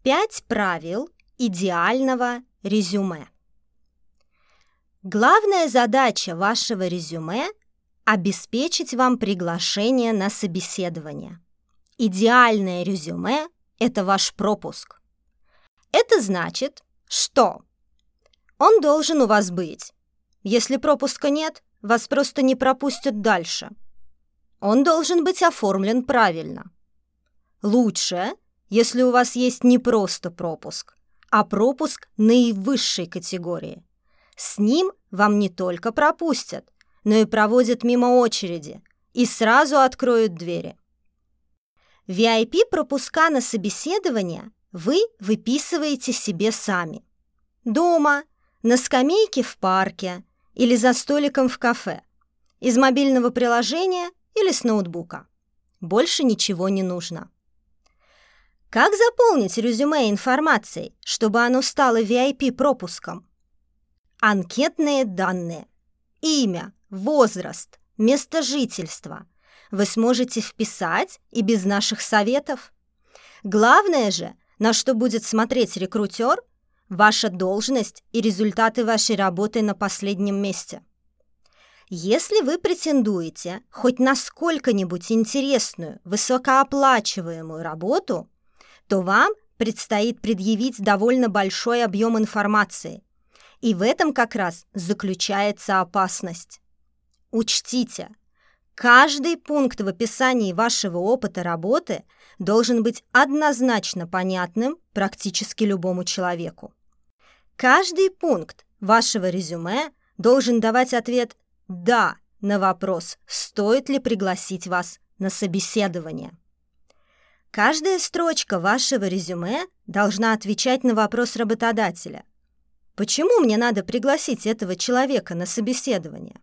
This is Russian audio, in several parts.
5 правил идеального резюме. Главная задача вашего резюме – обеспечить вам приглашение на собеседование. Идеальное резюме – это ваш пропуск. Это значит, что он должен у вас быть. Если пропуска нет, вас просто не пропустят дальше. Он должен быть оформлен правильно. Лучше, если у вас есть не просто пропуск, а пропуск наивысшей категории. С ним вам не только пропустят, но и проводят мимо очереди и сразу откроют двери. VIP-пропуска на собеседование вы выписываете себе сами. Дома, на скамейке в парке или за столиком в кафе, из мобильного приложения или с ноутбука. Больше ничего не нужно. Как заполнить резюме информацией, чтобы оно стало VIP-пропуском? Анкетные данные. Имя, возраст, место жительства вы сможете вписать и без наших советов. Главное же, на что будет смотреть рекрутер, ваша должность и результаты вашей работы на последнем месте. Если вы претендуете хоть на сколько-нибудь интересную, высокооплачиваемую работу, то вам предстоит предъявить довольно большой объем информации. И в этом как раз заключается опасность. Учтите, каждый пункт в описании вашего опыта работы должен быть однозначно понятным практически любому человеку. Каждый пункт вашего резюме должен давать ответ «да» на вопрос, стоит ли пригласить вас на собеседование. Каждая строчка вашего резюме должна отвечать на вопрос работодателя. Почему мне надо пригласить этого человека на собеседование?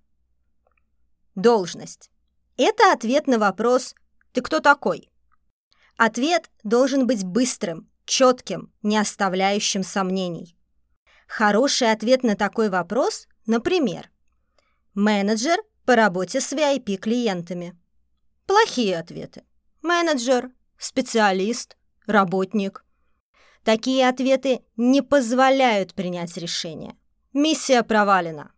Должность. Это ответ на вопрос «ты кто такой?». Ответ должен быть быстрым, четким, не оставляющим сомнений. Хороший ответ на такой вопрос, например, менеджер по работе с VIP-клиентами. Плохие ответы. Менеджер, специалист, работник. Такие ответы не позволяют принять решение. Миссия провалена.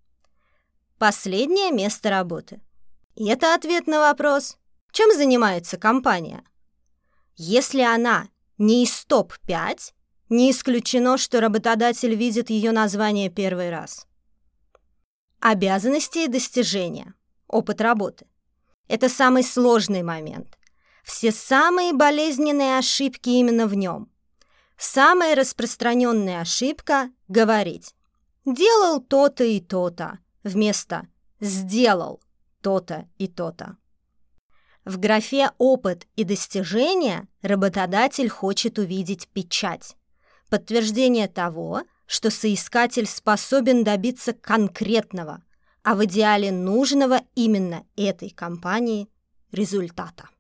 Последнее место работы. И это ответ на вопрос, чем занимается компания. Если она не из топ-5, не исключено, что работодатель видит ее название первый раз. Обязанности и достижения. Опыт работы. Это самый сложный момент. Все самые болезненные ошибки именно в нем. Самая распространенная ошибка – говорить «делал то-то и то-то» вместо «сделал то-то и то-то». В графе «Опыт и достижения» работодатель хочет увидеть печать. Подтверждение того, что соискатель способен добиться конкретного, а в идеале нужного именно этой компании результата.